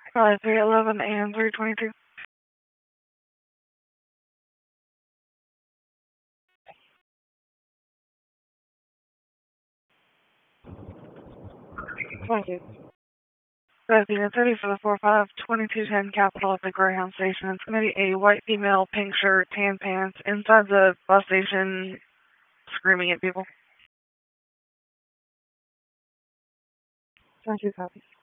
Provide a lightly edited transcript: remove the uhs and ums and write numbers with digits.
Probably 311 and 322. Thank you. Unit 30 for the 452210 Capitol at the Greyhound Station. It's going to be a white female, pink shirt, tan pants, inside the bus station, screaming at people. 22 copies.